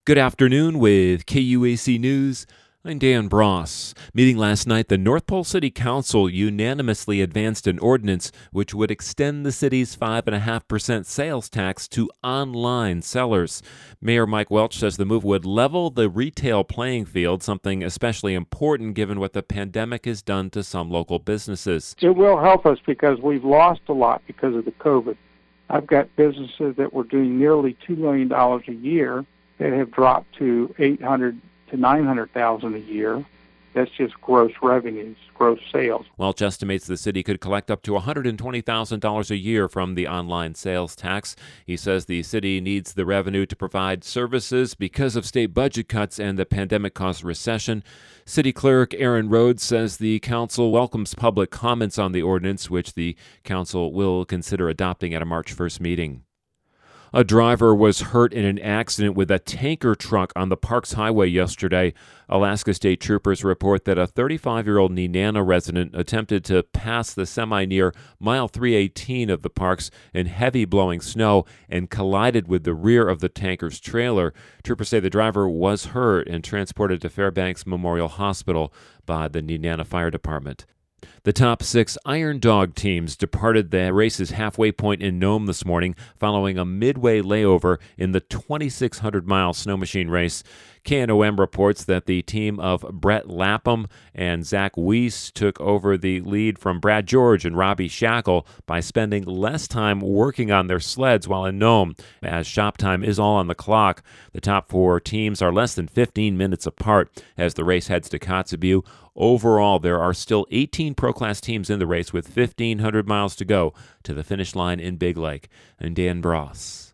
Good afternoon with KUAC News. I'm Dan Bross. Meeting last night, the North Pole City Council unanimously advanced an ordinance which would extend the city's 5.5% sales tax to online sellers. Mayor Mike Welch says the move would level the retail playing field, something especially important given what the pandemic has done to some local businesses. It will help us because we've lost a lot because of the COVID. I've got businesses that were doing nearly $2 million a year that have dropped to $800,000 to $900,000 a year. That's just gross revenues, gross sales. Welch estimates the city could collect up to $120,000 a year from the online sales tax. He says the city needs the revenue to provide services because of state budget cuts and the pandemic-caused recession. City Clerk Aaron Rhodes says the council welcomes public comments on the ordinance, which the council will consider adopting at a March 1st meeting. A driver was hurt in an accident with a tanker truck on the Parks Highway yesterday. Alaska State Troopers report that a 35-year-old Nenana resident attempted to pass the semi near mile 318 of the parks in heavy blowing snow and collided with the rear of the tanker's trailer. Troopers say the driver was hurt and transported to Fairbanks Memorial Hospital by the Nenana Fire Department. The top 6 Iron Dog teams departed the race's halfway point in Nome this morning following a midway layover in the 2,600-mile snow machine race. KNOM reports that the team of Brett Lapham and Zach Weiss took over the lead from Brad George and Robbie Shackle by spending less time working on their sleds while in Nome, as shop time is all on the clock. The top 4 teams are less than 15 minutes apart as the race heads to Kotzebue. Overall, there are still 18 Pro-Class teams in the race with 1,500 miles to go to the finish line in Big Lake. I'm Dan Bross.